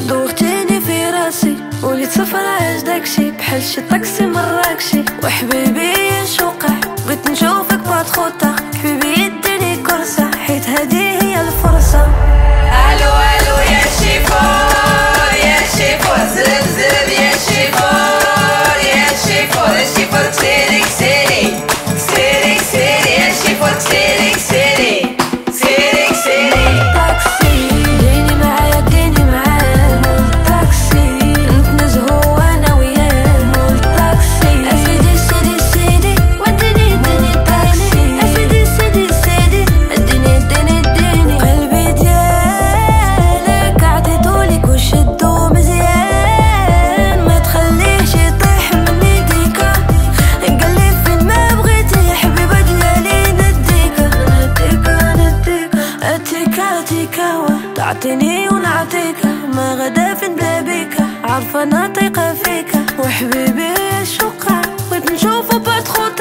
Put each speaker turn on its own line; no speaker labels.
دوختيني في راسي وليت صفر عاش داكشي بحال شي طاكسي مراكشي. وحبيبي شوقع بغيت نشوفك بعد خطة، حبيبي يديني كرسة حيت هادي هي الفرصة.
الو الو يا شيفور يا شيفور، زرب زرب يا شيفور يا شيفور، الشيفور كسيري كسيري كسيري كسيري يا شيفور كسيري كسيري كسيري كسيري.
طاكسي ديني معايا ديني معايا طاكسي نتنزهو انا وياه. طاكسي اسيدي سيدي سيدي وديني اديني طاكسي. اسيدي سيدي سيدي اديني اديني اديني. قلبي ديالك عطيتولك وشدو مزيان، ما تخليهش يطيح من يديكا. قالي فين ما بغيتي يا حبيبة ديالي نديكا نديكا نديكا. اتيكا اتيكا تعطيني ونعطيكا، ما غدا فين بلا بيكا، عارفة نطيقة فيكا. وحبيبي شوقع بغيت نشوفو بعد خطة.